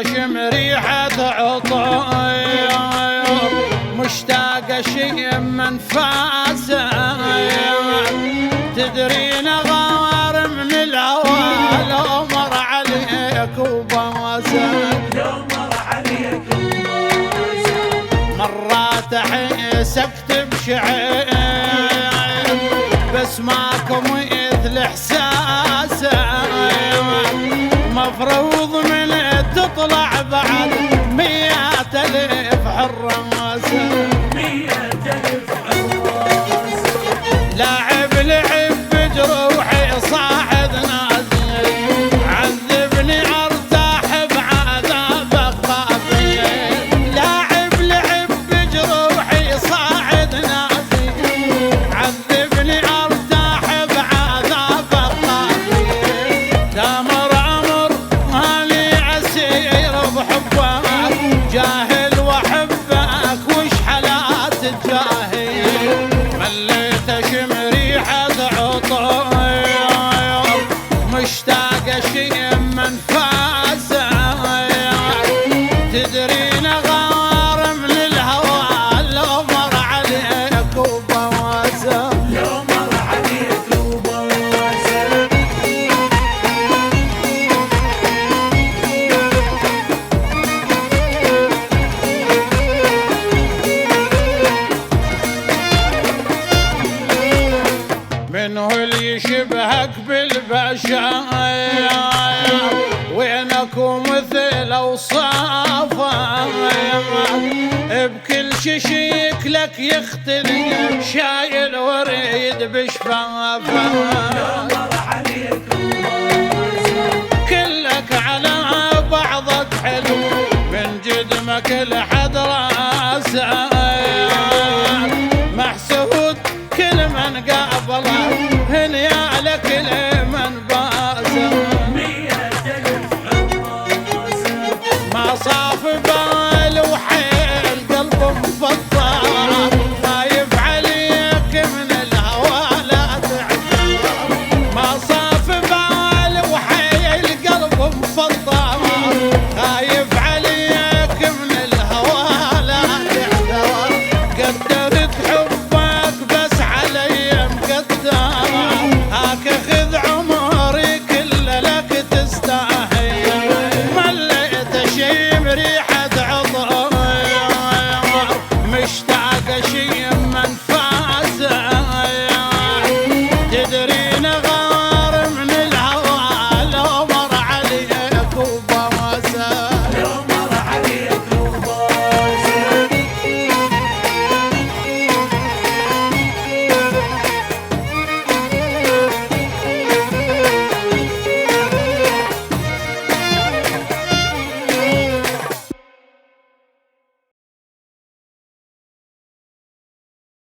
تشم ريحة عطايا مشتاقة شي من فاسه تدري نغار من الهوى لو مر عليك وبوسك مرات احسك تبشعر بس ماكو مثل احساسه مفروض من تطلع بعد 100,000 حراسه لاعب لعب بجروحي صاحب نازل عذبني ارتاح بعذابك خافي لاعب لعب بجروحي صاعد نازل عذبني ارتاح بعذابك خافي دامر امر مالي عسير بحبك جاهل واحبك وش حالات الجاهل مليت اشم ريحة عطايا مشتاقة شي من فاسه تدري نغار من الهوى لو مر عليك وبواسه منه اللي يشبهك بالبشايا وينك ومثل اوصافه بكل شي شكلك يختلف شايل وريد بشفافه كلك على بعضك حلو من جدمك الحلو